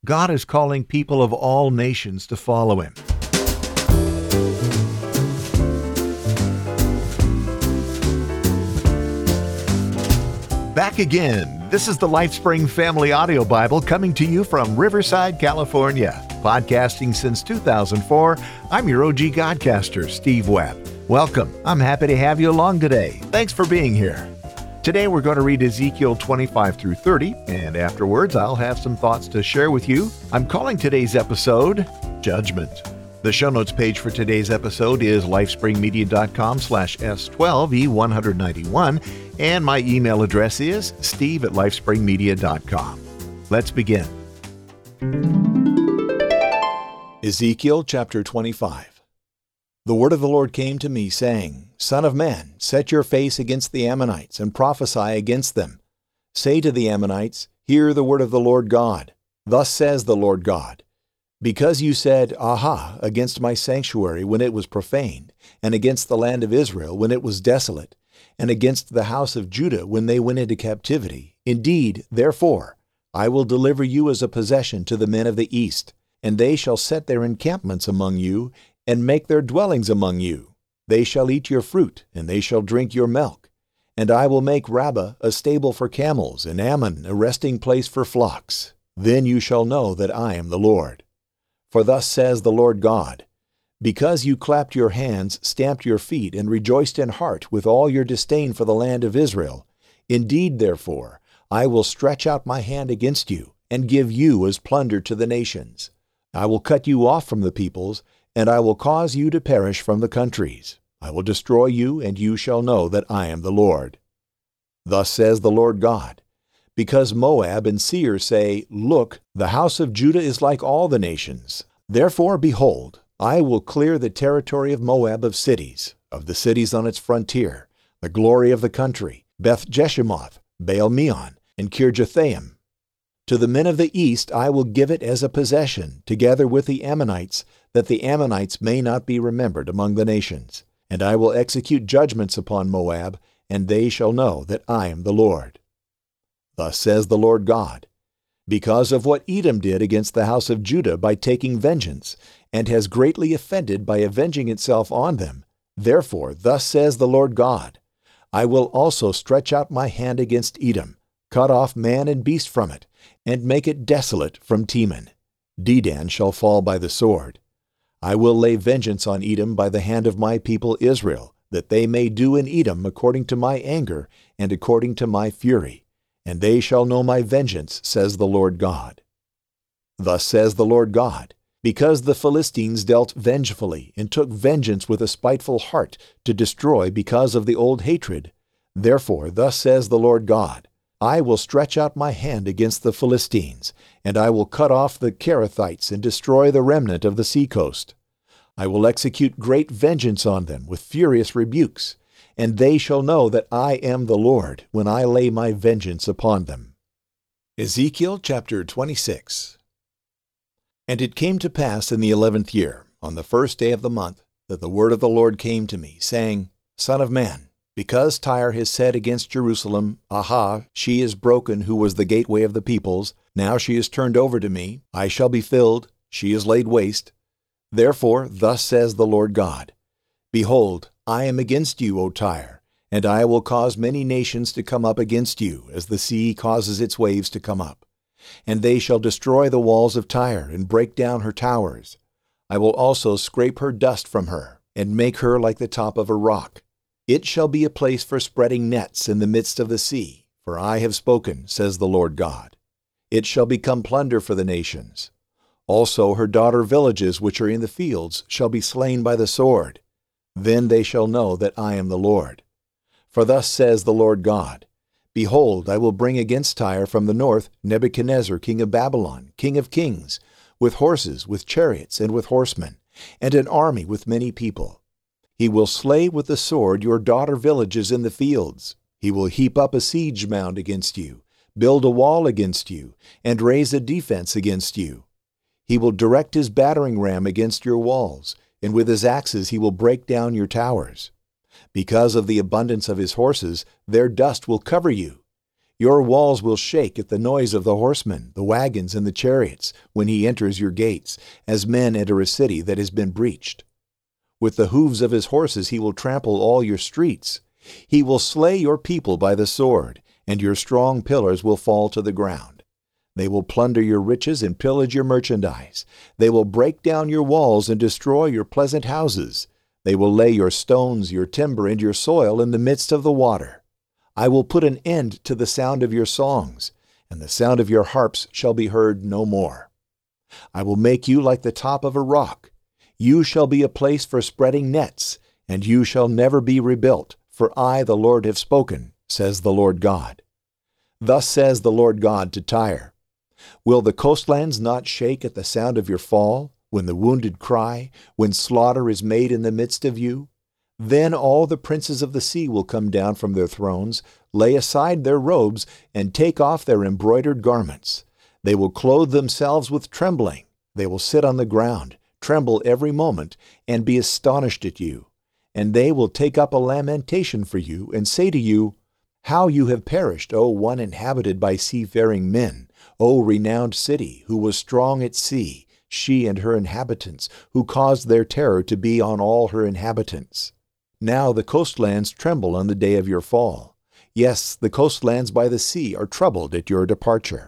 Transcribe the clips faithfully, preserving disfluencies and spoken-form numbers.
God is calling people of all nations to follow Him. Back again. This is the LifeSpring Family Audio Bible coming to you from Riverside, California. Podcasting since two thousand four, I'm your O G Godcaster, Steve Webb. Welcome. I'm happy to have you along today. Thanks for being here. Today we're going to read Ezekiel twenty-five through thirty, and afterwards I'll have some thoughts to share with you. I'm calling today's episode Judgment. The show notes page for today's episode is lifespringmedia.com slash S12E191, and my email address is steve at lifespringmedia.com. Let's begin. Ezekiel chapter twenty-five. The word of the Lord came to me, saying, Son of man, set your face against the Ammonites, and prophesy against them. Say to the Ammonites, Hear the word of the Lord God. Thus says the Lord God, Because you said, Aha, against my sanctuary when it was profaned, and against the land of Israel when it was desolate, and against the house of Judah when they went into captivity, indeed, therefore, I will deliver you as a possession to the men of the east, and they shall set their encampments among you, and make their dwellings among you. They shall eat your fruit, and they shall drink your milk. And I will make Rabbah a stable for camels, and Ammon a resting place for flocks. Then you shall know that I am the Lord. For thus says the Lord God, Because you clapped your hands, stamped your feet, and rejoiced in heart with all your disdain for the land of Israel, indeed, therefore, I will stretch out my hand against you, and give you as plunder to the nations. I will cut you off from the peoples, and I will cause you to perish from the countries. I will destroy you, and you shall know that I am the Lord. Thus says the Lord God, Because Moab and Seir say, Look, the house of Judah is like all the nations. Therefore, behold, I will clear the territory of Moab of cities, of the cities on its frontier, the glory of the country, Beth Jeshimoth, Baal Meon, and Kirjathaim. To the men of the east I will give it as a possession, together with the Ammonites, that the Ammonites may not be remembered among the nations. And I will execute judgments upon Moab, and they shall know that I am the Lord. Thus says the Lord God, Because of what Edom did against the house of Judah by taking vengeance, and has greatly offended by avenging itself on them, therefore thus says the Lord God, I will also stretch out my hand against Edom, cut off man and beast from it, and make it desolate from Teman. Dedan shall fall by the sword. I will lay vengeance on Edom by the hand of my people Israel, that they may do in Edom according to my anger and according to my fury. And they shall know my vengeance, says the Lord God. Thus says the Lord God, Because the Philistines dealt vengefully, and took vengeance with a spiteful heart, to destroy because of the old hatred, therefore thus says the Lord God, I will stretch out my hand against the Philistines, and I will cut off the Kerethites and destroy the remnant of the seacoast. I will execute great vengeance on them with furious rebukes, and they shall know that I am the Lord when I lay my vengeance upon them. Ezekiel chapter twenty-six. And it came to pass in the eleventh year, on the first day of the month, that the word of the Lord came to me, saying, Son of man, because Tyre has said against Jerusalem, Aha, she is broken who was the gateway of the peoples, now she is turned over to me, I shall be filled, she is laid waste. Therefore thus says the Lord God, Behold, I am against you, O Tyre, and I will cause many nations to come up against you, as the sea causes its waves to come up. And they shall destroy the walls of Tyre, and break down her towers. I will also scrape her dust from her, and make her like the top of a rock. It shall be a place for spreading nets in the midst of the sea, for I have spoken, says the Lord God. It shall become plunder for the nations. Also her daughter villages which are in the fields shall be slain by the sword. Then they shall know that I am the Lord. For thus says the Lord God, Behold, I will bring against Tyre from the north Nebuchadnezzar king of Babylon, king of kings, with horses, with chariots, and with horsemen, and an army with many people. He will slay with the sword your daughter villages in the fields. He will heap up a siege mound against you, build a wall against you, and raise a defense against you. He will direct his battering ram against your walls, and with his axes he will break down your towers. Because of the abundance of his horses, their dust will cover you. Your walls will shake at the noise of the horsemen, the wagons, and the chariots, when he enters your gates, as men enter a city that has been breached. With the hooves of his horses he will trample all your streets. He will slay your people by the sword, and your strong pillars will fall to the ground. They will plunder your riches and pillage your merchandise. They will break down your walls and destroy your pleasant houses. They will lay your stones, your timber, and your soil in the midst of the water. I will put an end to the sound of your songs, and the sound of your harps shall be heard no more. I will make you like the top of a rock. You shall be a place for spreading nets, and you shall never be rebuilt, for I, the Lord, have spoken, says the Lord God. Thus says the Lord God to Tyre, Will the coastlands not shake at the sound of your fall, when the wounded cry, when slaughter is made in the midst of you? Then all the princes of the sea will come down from their thrones, lay aside their robes, and take off their embroidered garments. They will clothe themselves with trembling. They will sit on the ground, tremble every moment, and be astonished at you. And they will take up a lamentation for you, and say to you, How you have perished, O one inhabited by seafaring men, O renowned city, who was strong at sea, she and her inhabitants, who caused their terror to be on all her inhabitants. Now the coastlands tremble on the day of your fall. Yes, the coastlands by the sea are troubled at your departure.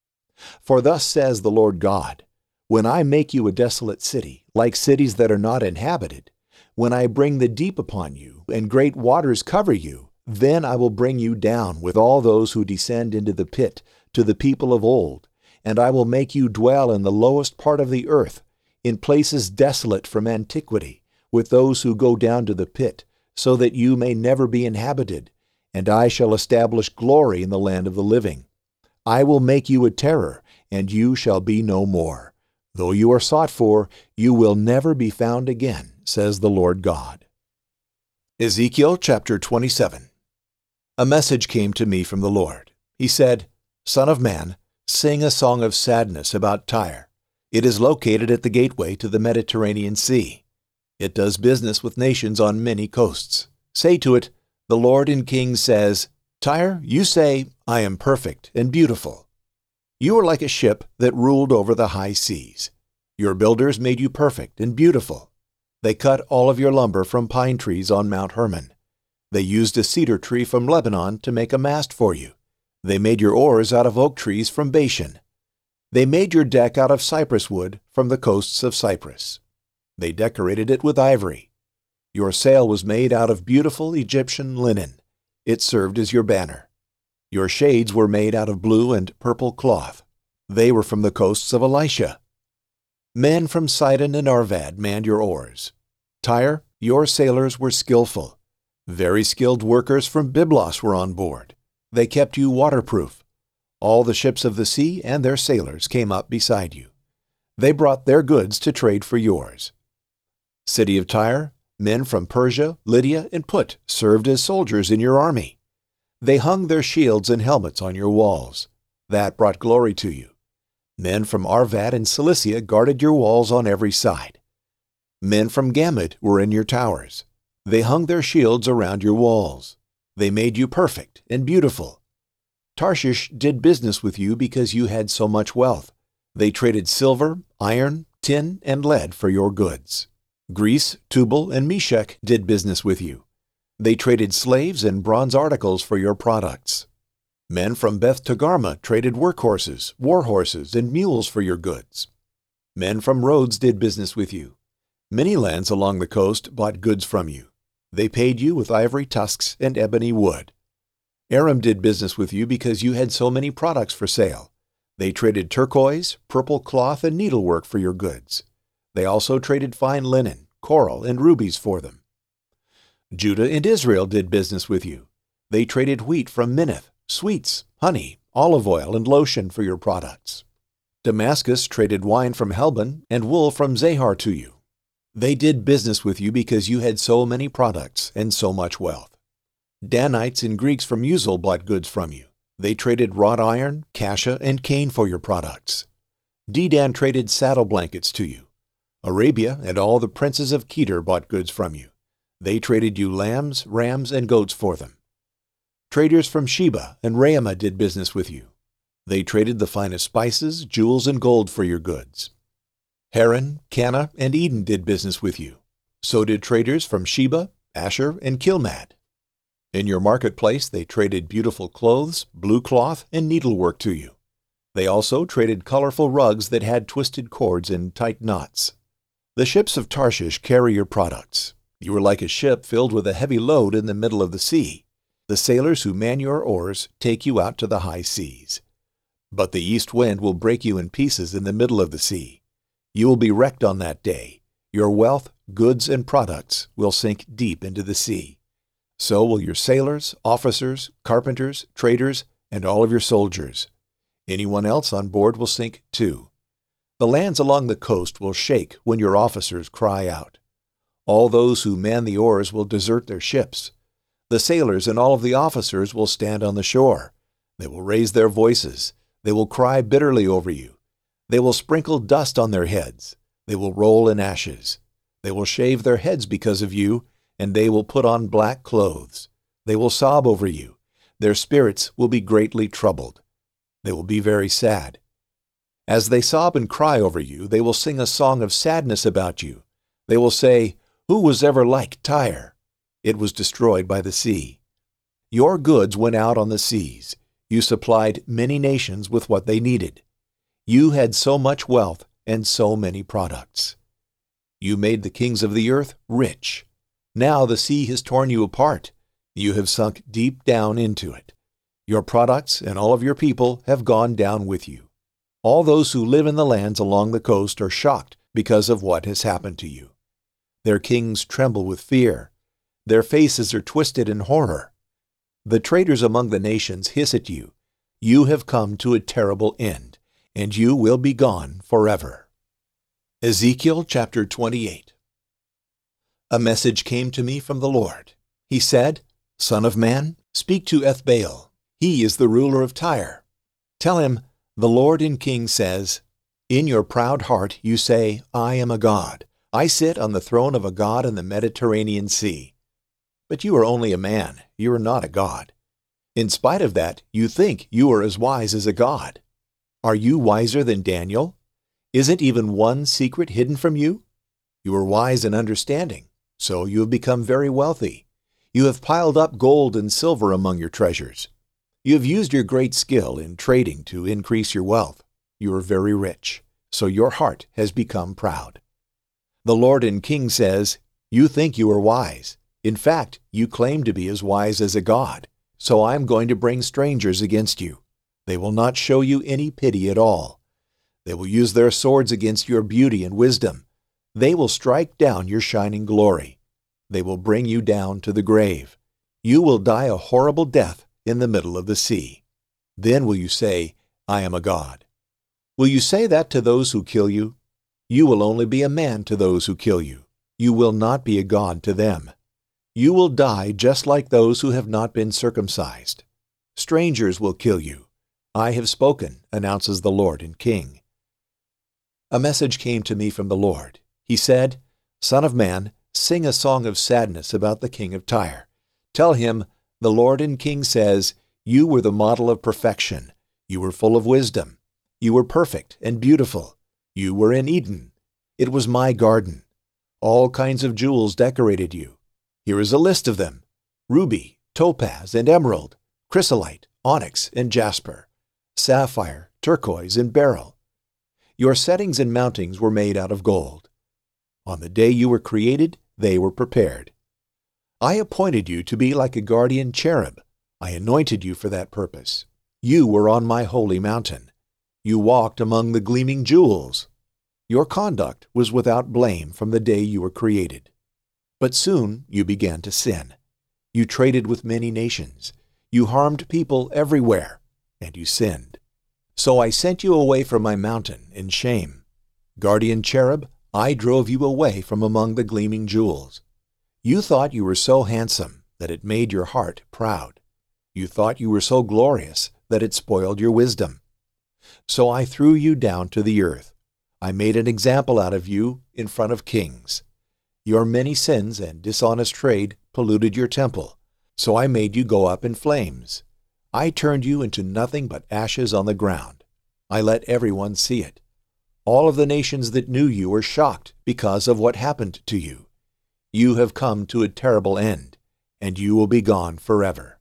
For thus says the Lord God, When I make you a desolate city, like cities that are not inhabited, when I bring the deep upon you, and great waters cover you, then I will bring you down with all those who descend into the pit, to the people of old, and I will make you dwell in the lowest part of the earth, in places desolate from antiquity, with those who go down to the pit, so that you may never be inhabited, and I shall establish glory in the land of the living. I will make you a terror, and you shall be no more. Though you are sought for, you will never be found again, says the Lord God. Ezekiel chapter twenty-seven. A message came to me from the Lord. He said, Son of man, sing a song of sadness about Tyre. It is located at the gateway to the Mediterranean Sea. It does business with nations on many coasts. Say to it, The Lord in Kings says, Tyre, you say, I am perfect and beautiful. You are like a ship that ruled over the high seas. Your builders made you perfect and beautiful. They cut all of your lumber from pine trees on Mount Hermon. They used a cedar tree from Lebanon to make a mast for you. They made your oars out of oak trees from Bashan. They made your deck out of cypress wood from the coasts of Cyprus. They decorated it with ivory. Your sail was made out of beautiful Egyptian linen. It served as your banner. Your shades were made out of blue and purple cloth. They were from the coasts of Elisha. Men from Sidon and Arvad manned your oars. Tyre, your sailors were skillful. Very skilled workers from Byblos were on board. They kept you waterproof. All the ships of the sea and their sailors came up beside you. They brought their goods to trade for yours. City of Tyre, men from Persia, Lydia, and Put served as soldiers in your army. They hung their shields and helmets on your walls. That brought glory to you. Men from Arvad and Cilicia guarded your walls on every side. Men from Gamad were in your towers. They hung their shields around your walls. They made you perfect and beautiful. Tarshish did business with you because you had so much wealth. They traded silver, iron, tin, and lead for your goods. Greece, Tubal, and Meshech did business with you. They traded slaves and bronze articles for your products. Men from Beth Togarmah traded workhorses, war horses, and mules for your goods. Men from Rhodes did business with you. Many lands along the coast bought goods from you. They paid you with ivory tusks and ebony wood. Aram did business with you because you had so many products for sale. They traded turquoise, purple cloth, and needlework for your goods. They also traded fine linen, coral, and rubies for them. Judah and Israel did business with you. They traded wheat from Minnith, sweets, honey, olive oil, and lotion for your products. Damascus traded wine from Helbon and wool from Zahar to you. They did business with you because you had so many products and so much wealth. Danites and Greeks from Uzal bought goods from you. They traded wrought iron, cassia, and cane for your products. Dedan traded saddle blankets to you. Arabia and all the princes of Kedar bought goods from you. They traded you lambs, rams, and goats for them. Traders from Sheba and Raamah did business with you. They traded the finest spices, jewels, and gold for your goods. Haran, Cana, and Eden did business with you. So did traders from Sheba, Asher, and Kilmad. In your marketplace they traded beautiful clothes, blue cloth, and needlework to you. They also traded colorful rugs that had twisted cords and tight knots. The ships of Tarshish carry your products. You are like a ship filled with a heavy load in the middle of the sea. The sailors who man your oars take you out to the high seas. But the east wind will break you in pieces in the middle of the sea. You will be wrecked on that day. Your wealth, goods, and products will sink deep into the sea. So will your sailors, officers, carpenters, traders, and all of your soldiers. Anyone else on board will sink too. The lands along the coast will shake when your officers cry out. All those who man the oars will desert their ships. The sailors and all of the officers will stand on the shore. They will raise their voices. They will cry bitterly over you. They will sprinkle dust on their heads. They will roll in ashes. They will shave their heads because of you, and they will put on black clothes. They will sob over you. Their spirits will be greatly troubled. They will be very sad. As they sob and cry over you, they will sing a song of sadness about you. They will say, "Who was ever like Tyre? It was destroyed by the sea." Your goods went out on the seas. You supplied many nations with what they needed. You had so much wealth and so many products. You made the kings of the earth rich. Now the sea has torn you apart. You have sunk deep down into it. Your products and all of your people have gone down with you. All those who live in the lands along the coast are shocked because of what has happened to you. Their kings tremble with fear. Their faces are twisted in horror. The traders among the nations hiss at you. You have come to a terrible end, and you will be gone forever. Ezekiel chapter twenty-eight. A message came to me from the Lord. He said, "Son of man, speak to Ethbaal. He is the ruler of Tyre. Tell him, the Lord and King says, in your proud heart you say, I am a god. I sit on the throne of a god in the Mediterranean Sea. But you are only a man. You are not a god. In spite of that, you think you are as wise as a god. Are you wiser than Daniel? Isn't even one secret hidden from you? You are wise and understanding, so you have become very wealthy. You have piled up gold and silver among your treasures. You have used your great skill in trading to increase your wealth. You are very rich, so your heart has become proud. The Lord and King says, you think you are wise. In fact, you claim to be as wise as a god. So I am going to bring strangers against you. They will not show you any pity at all. They will use their swords against your beauty and wisdom. They will strike down your shining glory. They will bring you down to the grave. You will die a horrible death in the middle of the sea. Then will you say, I am a god? Will you say that to those who kill you? You will only be a man to those who kill you. You will not be a god to them. You will die just like those who have not been circumcised. Strangers will kill you. I have spoken, announces the Lord and King. A message came to me from the Lord. He said, Son of man, sing a song of sadness about the king of Tyre. Tell him, the Lord and King says, you were the model of perfection. You were full of wisdom. You were perfect and beautiful. You were in Eden. It was my garden. All kinds of jewels decorated you. Here is a list of them: ruby, topaz, and emerald, chrysolite, onyx, and jasper, sapphire, turquoise, and beryl. Your settings and mountings were made out of gold. On the day you were created, they were prepared. I appointed you to be like a guardian cherub. I anointed you for that purpose. You were on my holy mountain. You walked among the gleaming jewels. Your conduct was without blame from the day you were created. But soon you began to sin. You traded with many nations. You harmed people everywhere, and you sinned. So I sent you away from my mountain in shame. Guardian cherub, I drove you away from among the gleaming jewels. You thought you were so handsome that it made your heart proud. You thought you were so glorious that it spoiled your wisdom. So I threw you down to the earth. I made an example out of you in front of kings. Your many sins and dishonest trade polluted your temple. So I made you go up in flames. I turned you into nothing but ashes on the ground. I let everyone see it. All of the nations that knew you were shocked because of what happened to you. You have come to a terrible end, and you will be gone forever.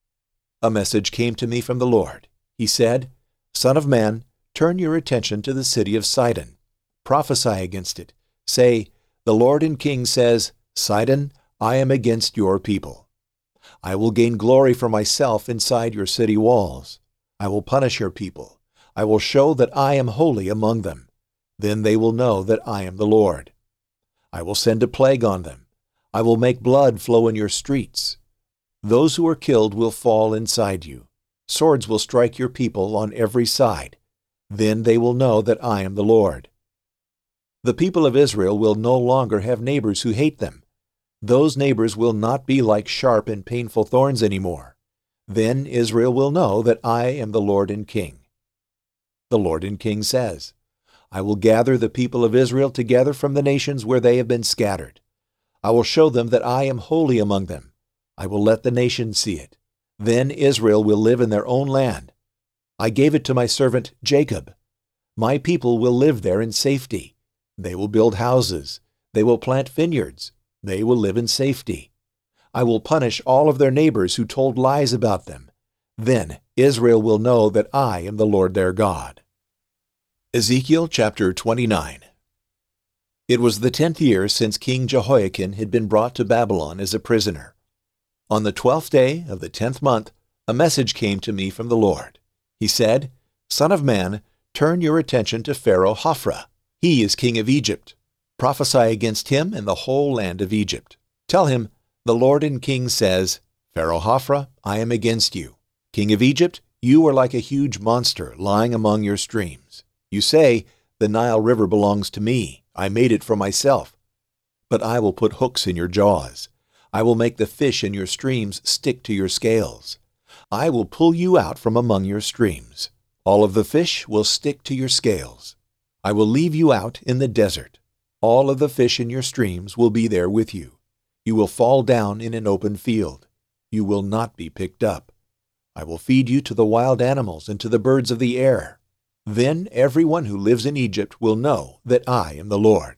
A message came to me from the Lord. He said, Son of man, turn your attention to the city of Sidon. Prophesy against it. Say, The Lord and King says, Sidon, I am against your people. I will gain glory for myself inside your city walls. I will punish your people. I will show that I am holy among them. Then they will know that I am the Lord. I will send a plague on them. I will make blood flow in your streets. Those who are killed will fall inside you. Swords will strike your people on every side. Then they will know that I am the Lord. The people of Israel will no longer have neighbors who hate them. Those neighbors will not be like sharp and painful thorns anymore. Then Israel will know that I am the Lord and King. The Lord and King says, I will gather the people of Israel together from the nations where they have been scattered. I will show them that I am holy among them. I will let the nations see it. Then Israel will live in their own land. I gave it to my servant Jacob. My people will live there in safety. They will build houses. They will plant vineyards. They will live in safety. I will punish all of their neighbors who told lies about them. Then Israel will know that I am the Lord their God. Ezekiel chapter twenty-nine. It was the tenth year since King Jehoiakim had been brought to Babylon as a prisoner. On the twelfth day of the tenth month, a message came to me from the Lord. He said, Son of man, turn your attention to Pharaoh Hophra. He is king of Egypt. Prophesy against him and the whole land of Egypt. Tell him, the Lord and King says, Pharaoh Hophra, I am against you. King of Egypt, you are like a huge monster lying among your streams. You say, the Nile River belongs to me. I made it for myself. But I will put hooks in your jaws. I will make the fish in your streams stick to your scales. I will pull you out from among your streams. All of the fish will stick to your scales. I will leave you out in the desert. All of the fish in your streams will be there with you. You will fall down in an open field. You will not be picked up. I will feed you to the wild animals and to the birds of the air. Then everyone who lives in Egypt will know that I am the Lord.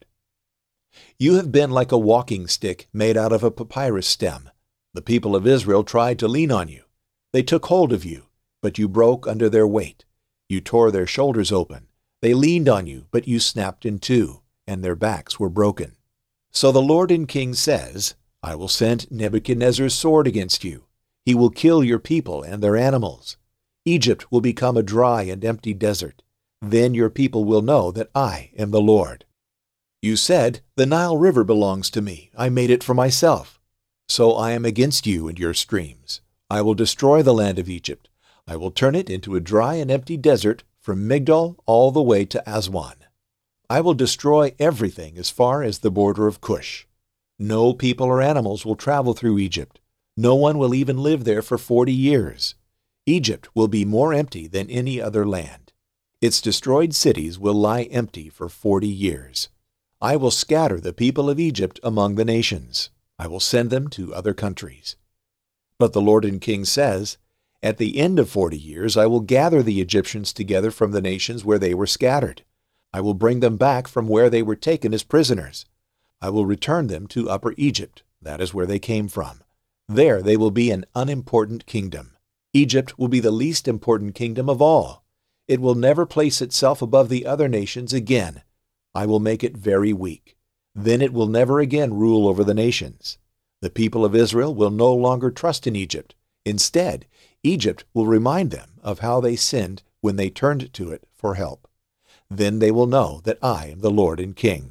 You have been like a walking stick made out of a papyrus stem. The people of Israel tried to lean on you. They took hold of you, but you broke under their weight. You tore their shoulders open. They leaned on you, but you snapped in two, and their backs were broken. So the Lord and King says, I will send Nebuchadnezzar's sword against you. He will kill your people and their animals. Egypt will become a dry and empty desert. Then your people will know that I am the Lord. You said, the Nile River belongs to me. I made it for myself. So I am against you and your streams. I will destroy the land of Egypt. I will turn it into a dry and empty desert from Migdol all the way to Aswan. I will destroy everything as far as the border of Cush. No people or animals will travel through Egypt. No one will even live there for forty years. Egypt will be more empty than any other land. Its destroyed cities will lie empty for forty years. I will scatter the people of Egypt among the nations. I will send them to other countries. But the Lord and King says, At the end of forty years I will gather the Egyptians together from the nations where they were scattered. I will bring them back from where they were taken as prisoners. I will return them to Upper Egypt. That is where they came from. There they will be an unimportant kingdom. Egypt will be the least important kingdom of all. It will never place itself above the other nations again. I will make it very weak. Then it will never again rule over the nations. The people of Israel will no longer trust in Egypt. Instead, Egypt will remind them of how they sinned when they turned to it for help. Then they will know that I am the Lord and King.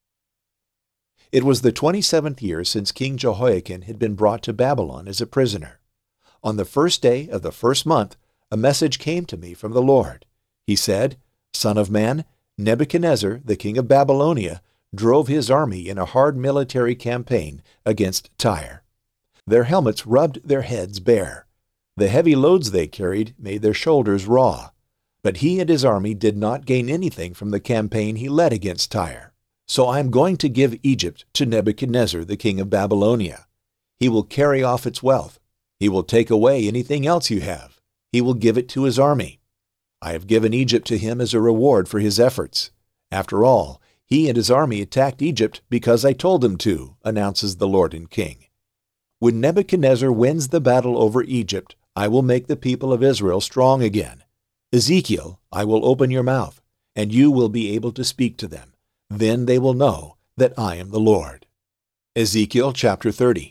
It was the twenty-seventh year since King Jehoiakim had been brought to Babylon as a prisoner. On the first day of the first month, a message came to me from the Lord. He said, Son of man, Nebuchadnezzar, the king of Babylonia, drove his army in a hard military campaign against Tyre. Their helmets rubbed their heads bare. The heavy loads they carried made their shoulders raw. But he and his army did not gain anything from the campaign he led against Tyre. So I am going to give Egypt to Nebuchadnezzar, the king of Babylonia. He will carry off its wealth, He will take away anything else you have. He will give it to his army. I have given Egypt to him as a reward for his efforts. After all, he and his army attacked Egypt because I told them to, announces the Lord and King. When Nebuchadnezzar wins the battle over Egypt, I will make the people of Israel strong again. Ezekiel, I will open your mouth, and you will be able to speak to them. Then they will know that I am the Lord. Ezekiel chapter thirty.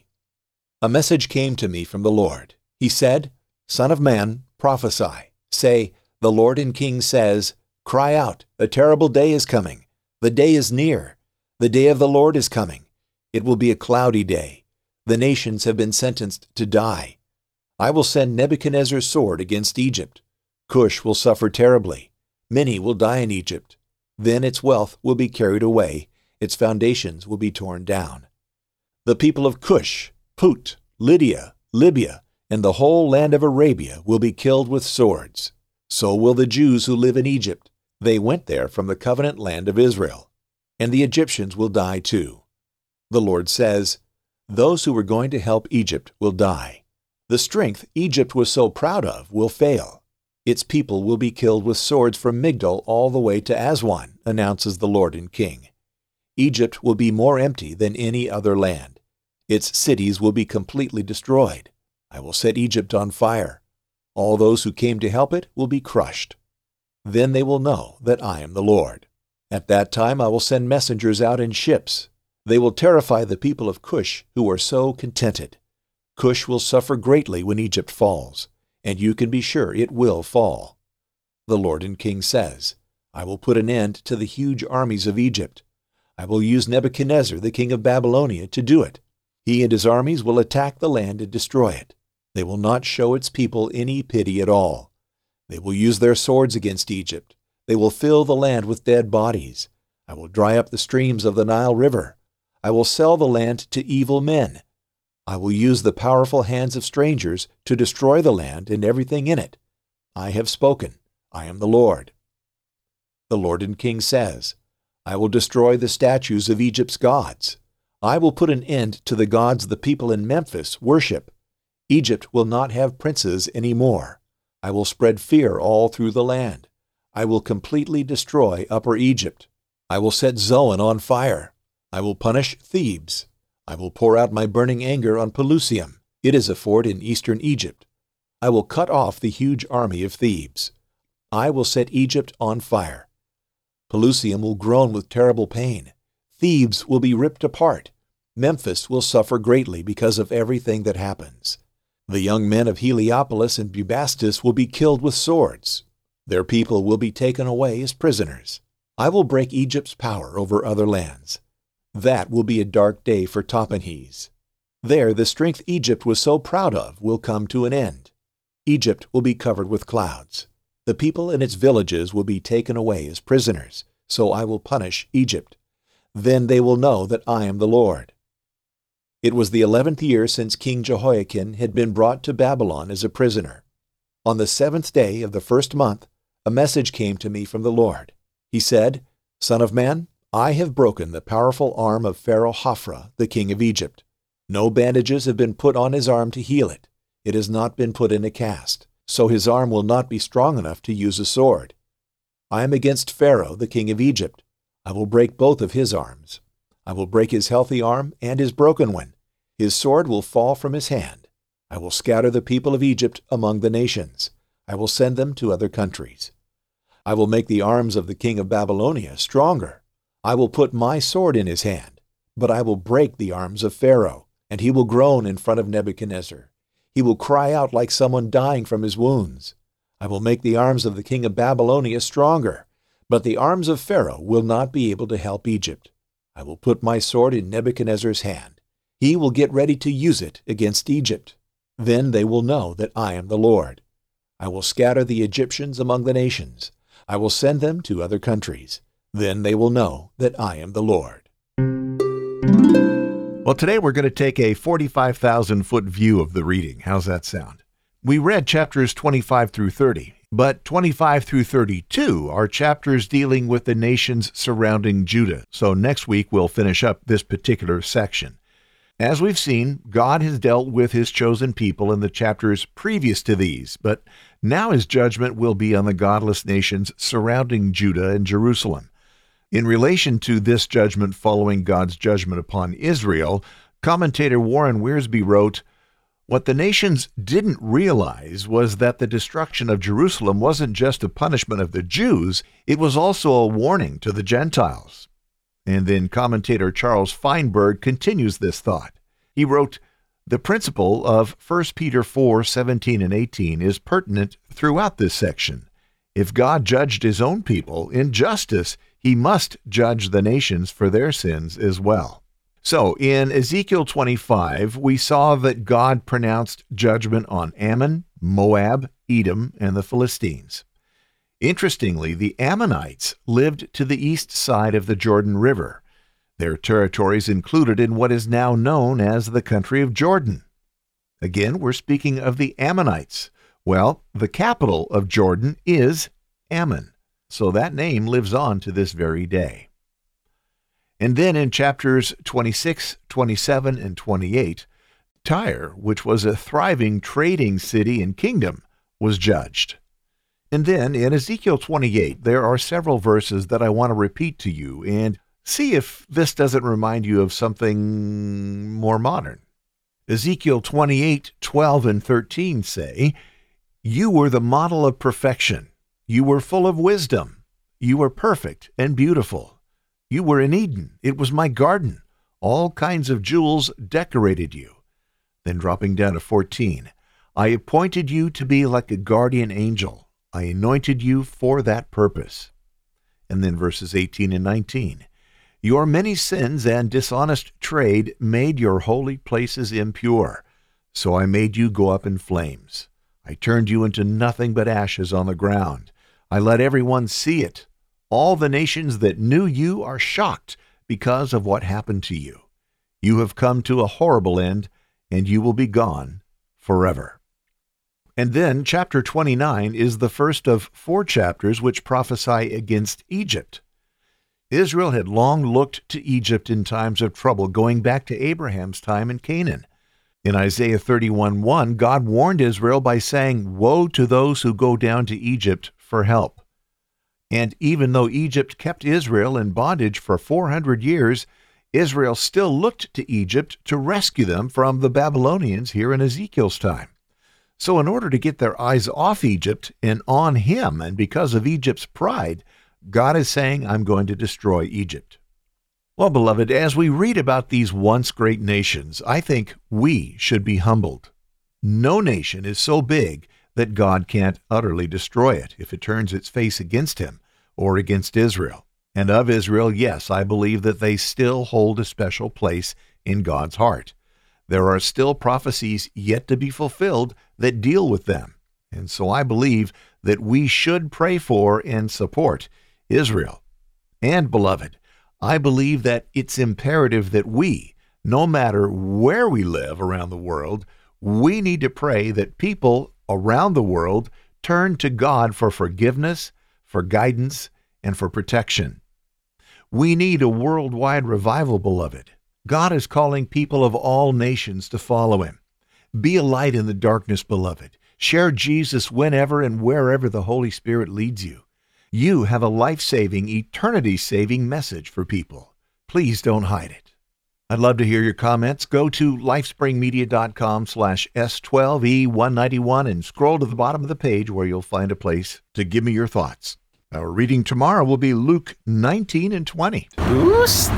A message came to me from the Lord. He said, Son of man, prophesy. Say, the Lord and King says, Cry out, a terrible day is coming. The day is near. The day of the Lord is coming. It will be a cloudy day. The nations have been sentenced to die. I will send Nebuchadnezzar's sword against Egypt. Cush will suffer terribly. Many will die in Egypt. Then its wealth will be carried away. Its foundations will be torn down. The people of Cush, Put, Lydia, Libya, and the whole land of Arabia will be killed with swords. So will the Jews who live in Egypt. They went there from the covenant land of Israel. And the Egyptians will die too. The Lord says, Those who were going to help Egypt will die. The strength Egypt was so proud of will fail. Its people will be killed with swords from Migdol all the way to Aswan, announces the Lord and King. Egypt will be more empty than any other land. Its cities will be completely destroyed. I will set Egypt on fire. All those who came to help it will be crushed. Then they will know that I am the Lord. At that time I will send messengers out in ships. They will terrify the people of Cush who are so contented. Cush will suffer greatly when Egypt falls, and you can be sure it will fall. The Lord and King says, I will put an end to the huge armies of Egypt. I will use Nebuchadnezzar, the king of Babylonia, to do it. He and his armies will attack the land and destroy it. They will not show its people any pity at all. They will use their swords against Egypt. They will fill the land with dead bodies. I will dry up the streams of the Nile River. I will sell the land to evil men. I will use the powerful hands of strangers to destroy the land and everything in it. I have spoken. I am the Lord. The Lord and King says, I will destroy the statues of Egypt's gods. I will put an end to the gods the people in Memphis worship. Egypt will not have princes any more. I will spread fear all through the land. I will completely destroy Upper Egypt. I will set Zoan on fire. I will punish Thebes. I will pour out my burning anger on Pelusium. It is a fort in eastern Egypt. I will cut off the huge army of Thebes. I will set Egypt on fire. Pelusium will groan with terrible pain. Thebes will be ripped apart. Memphis will suffer greatly because of everything that happens. The young men of Heliopolis and Bubastis will be killed with swords. Their people will be taken away as prisoners. I will break Egypt's power over other lands. That will be a dark day for Tahpanhes. There the strength Egypt was so proud of will come to an end. Egypt will be covered with clouds. The people in its villages will be taken away as prisoners, so I will punish Egypt. Then they will know that I am the Lord. It was the eleventh year since King Jehoiakim had been brought to Babylon as a prisoner. On the seventh day of the first month, a message came to me from the Lord. He said, Son of man, I have broken the powerful arm of Pharaoh Hophra, the king of Egypt. No bandages have been put on his arm to heal it. It has not been put in a cast, so his arm will not be strong enough to use a sword. I am against Pharaoh, the king of Egypt. I will break both of his arms. I will break his healthy arm and his broken one. His sword will fall from his hand. I will scatter the people of Egypt among the nations. I will send them to other countries. I will make the arms of the king of Babylonia stronger. I will put my sword in his hand, but I will break the arms of Pharaoh, and he will groan in front of Nebuchadnezzar. He will cry out like someone dying from his wounds. I will make the arms of the king of Babylonia stronger, but the arms of Pharaoh will not be able to help Egypt. I will put my sword in Nebuchadnezzar's hand. He will get ready to use it against Egypt. Then they will know that I am the Lord. I will scatter the Egyptians among the nations. I will send them to other countries. Then they will know that I am the Lord. Well, today we're going to take a forty-five thousand foot view of the reading. How's that sound? We read chapters twenty-five through thirty, but twenty-five through thirty-two are chapters dealing with the nations surrounding Judah. So next week we'll finish up this particular section. As we've seen, God has dealt with his chosen people in the chapters previous to these, but now his judgment will be on the godless nations surrounding Judah and Jerusalem. In relation to this judgment following God's judgment upon Israel, commentator Warren Wiersbe wrote, "What the nations didn't realize was that the destruction of Jerusalem wasn't just a punishment of the Jews, it was also a warning to the Gentiles." And then commentator Charles Feinberg continues this thought. He wrote, "The principle of First Peter four, seventeen and eighteen is pertinent throughout this section. If God judged his own people in justice, he must judge the nations for their sins as well." So in Ezekiel twenty-five, we saw that God pronounced judgment on Ammon, Moab, Edom, and the Philistines. Interestingly, the Ammonites lived to the east side of the Jordan River. Their territories included in what is now known as the country of Jordan. Again, we're speaking of the Ammonites. Well, the capital of Jordan is Ammon, so that name lives on to this very day. And then in chapters twenty-six, twenty-seven, and twenty-eight, Tyre, which was a thriving trading city and kingdom, was judged. And then in Ezekiel twenty-eight, there are several verses that I want to repeat to you and see if this doesn't remind you of something more modern. Ezekiel twenty-eight, twelve, and thirteen say, "You were the model of perfection. You were full of wisdom. You were perfect and beautiful. You were in Eden. It was my garden. All kinds of jewels decorated you." Then dropping down to fourteen, "I appointed you to be like a guardian angel. I anointed you for that purpose." And then verses eighteen and nineteen, "Your many sins and dishonest trade made your holy places impure. So I made you go up in flames. I turned you into nothing but ashes on the ground. I let everyone see it. All the nations that knew you are shocked because of what happened to you. You have come to a horrible end, and you will be gone forever." And then chapter twenty-nine is the first of four chapters which prophesy against Egypt. Israel had long looked to Egypt in times of trouble, going back to Abraham's time in Canaan. In Isaiah thirty-one one, God warned Israel by saying, "Woe to those who go down to Egypt for help." And even though Egypt kept Israel in bondage for four hundred years, Israel still looked to Egypt to rescue them from the Babylonians here in Ezekiel's time. So in order to get their eyes off Egypt and on him, and because of Egypt's pride, God is saying, "I'm going to destroy Egypt." Well, beloved, as we read about these once great nations, I think we should be humbled. No nation is so big that God can't utterly destroy it if it turns its face against him or against Israel. And of Israel, yes, I believe that they still hold a special place in God's heart. There are still prophecies yet to be fulfilled that deal with them. And so I believe that we should pray for and support Israel. And, beloved, I believe that it's imperative that we, no matter where we live around the world, we need to pray that people around the world turn to God for forgiveness, for guidance, and for protection. We need a worldwide revival, beloved. God is calling people of all nations to follow him. Be a light in the darkness, beloved. Share Jesus whenever and wherever the Holy Spirit leads you. You have a life-saving, eternity-saving message for people. Please don't hide it. I'd love to hear your comments. Go to lifespringmedia.com slash S12E191 and scroll to the bottom of the page where you'll find a place to give me your thoughts. Our reading tomorrow will be Luke nineteen and twenty. Boost.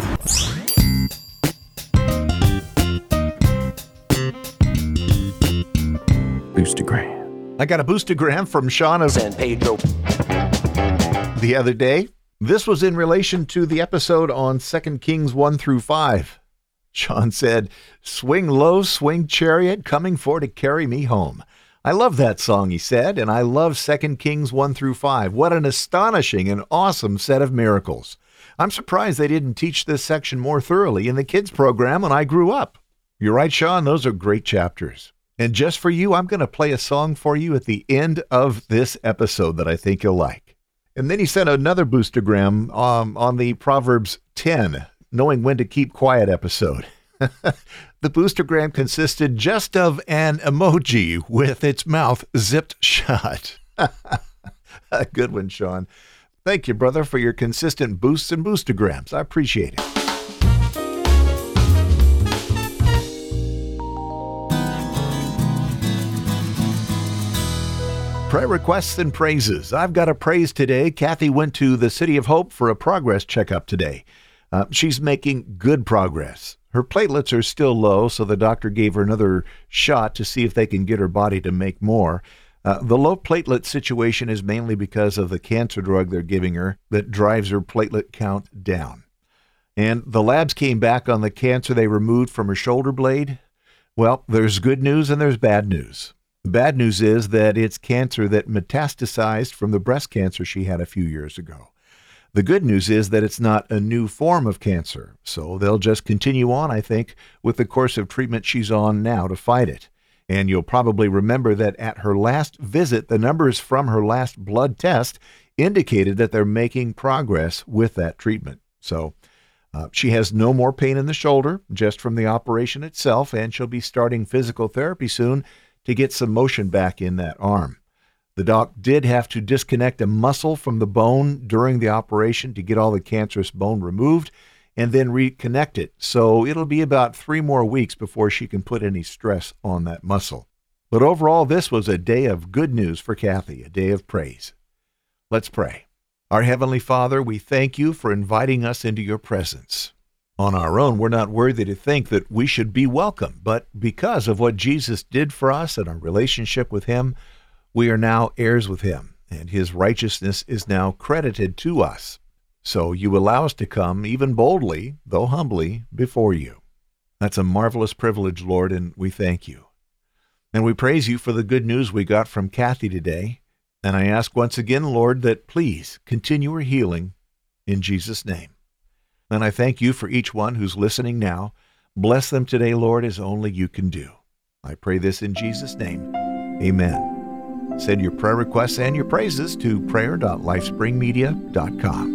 Boostagram. I got a boostagram from Sean of San Pedro the other day. This was in relation to the episode on Second Kings one through five. Sean said, "Swing low, swing chariot, coming for to carry me home." I love that song, he said, and I love Second Kings one through five. What an astonishing and awesome set of miracles. I'm surprised they didn't teach this section more thoroughly in the kids program when I grew up. You're right, Sean, those are great chapters. And just for you, I'm going to play a song for you at the end of this episode that I think you'll like. And then he sent another boostagram um, on the Proverbs ten, knowing when to keep quiet episode. The boostergram consisted just of an emoji with its mouth zipped shut. A good one, Sean. Thank you, brother, for your consistent boosts and boostergrams. I appreciate it. Prayer requests and praises. I've got a praise today. Kathy went to the City of Hope for a progress checkup today. Uh, she's making good progress. Her platelets are still low, so the doctor gave her another shot to see if they can get her body to make more. Uh, the low platelet situation is mainly because of the cancer drug they're giving her that drives her platelet count down. And the labs came back on the cancer they removed from her shoulder blade. Well, there's good news and there's bad news. The bad news is that it's cancer that metastasized from the breast cancer she had a few years ago. The good news is that it's not a new form of cancer, so they'll just continue on, I think, with the course of treatment she's on now to fight it. And you'll probably remember that at her last visit, the numbers from her last blood test indicated that they're making progress with that treatment. So uh, she has no more pain in the shoulder, just from the operation itself, and she'll be starting physical therapy soon to get some motion back in that arm. The doc did have to disconnect a muscle from the bone during the operation to get all the cancerous bone removed and then reconnect it. So it'll be about three more weeks before she can put any stress on that muscle. But overall, this was a day of good news for Kathy, a day of praise. Let's pray. Our Heavenly Father, we thank you for inviting us into your presence. On our own, we're not worthy to think that we should be welcome, but because of what Jesus did for us and our relationship with him, we are now heirs with him, and his righteousness is now credited to us. So you allow us to come, even boldly, though humbly, before you. That's a marvelous privilege, Lord, and we thank you. And we praise you for the good news we got from Kathy today. And I ask once again, Lord, that please continue her healing in Jesus' name. And I thank you for each one who's listening now. Bless them today, Lord, as only you can do. I pray this in Jesus' name. Amen. Send your prayer requests and your praises to prayer dot lifespring media dot com.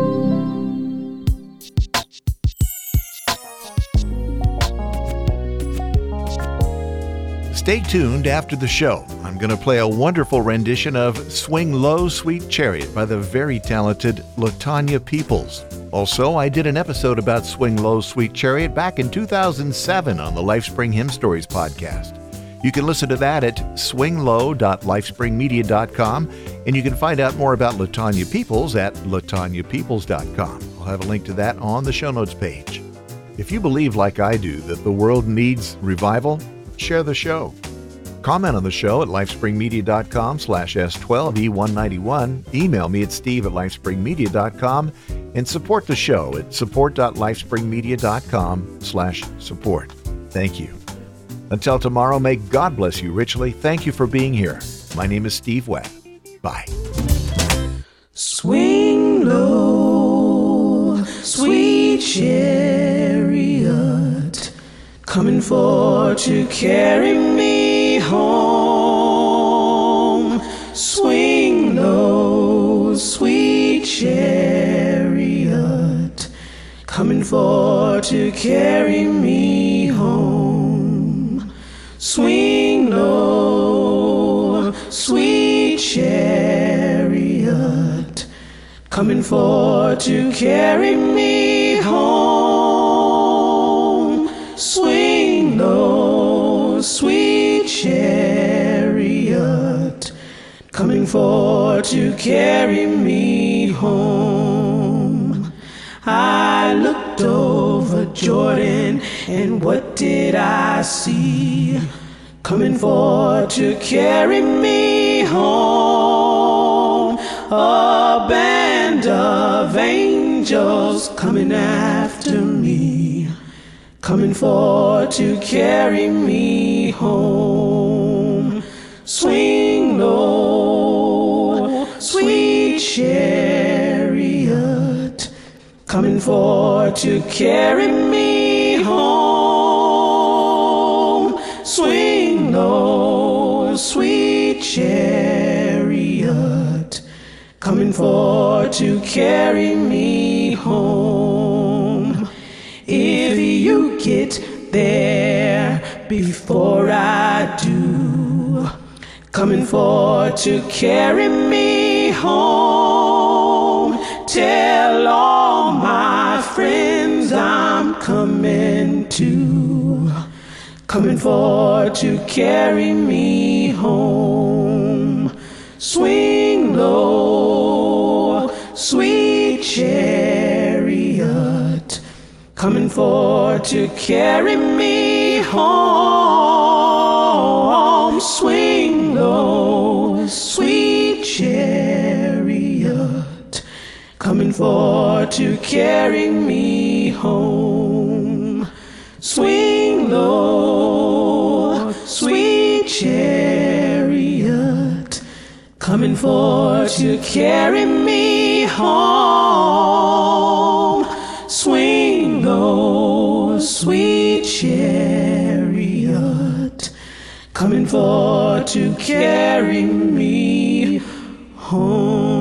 Stay tuned after the show. I'm going to play a wonderful rendition of Swing Low, Sweet Chariot by the very talented LaTanya Peoples. Also, I did an episode about Swing Low, Sweet Chariot back in two thousand seven on the Lifespring Hymn Stories podcast. You can listen to that at swing low dot lifespring media dot com, and you can find out more about LaTanya Peoples at latanya peoples dot com. I'll have a link to that on the show notes page. If you believe, like I do, that the world needs revival, share the show. Comment on the show at lifespring media dot com slash S twelve E one ninety-one. Email me at steve at lifespring media dot com and support the show at support dot lifespring media dot com slash support. Thank you. Until tomorrow, may God bless you richly. Thank you for being here. My name is Steve Webb. Bye. Swing low, sweet chariot, coming for to carry me home. Swing low, sweet chariot, coming for to carry me home. Swing low, sweet chariot, coming for to carry me home. Swing low, sweet chariot, coming for to carry me home. I looked over Jordan, and what did I see? Coming for to carry me home. A band of angels coming after me, coming for to carry me home. Swing low, sweet chariot, coming for to carry me home. Swing low, sweet chariot, coming for to carry me home. If you get get there before I do. Coming for to carry me home. Tell all my friends I'm coming to. Coming for to carry me home. Swing low, sweet chariot, coming for to carry me home. Swing low, sweet chariot, coming for to carry me home. Swing low, sweet chariot, coming for to carry me home. Swing low, sweet chariot, coming for to carry me home.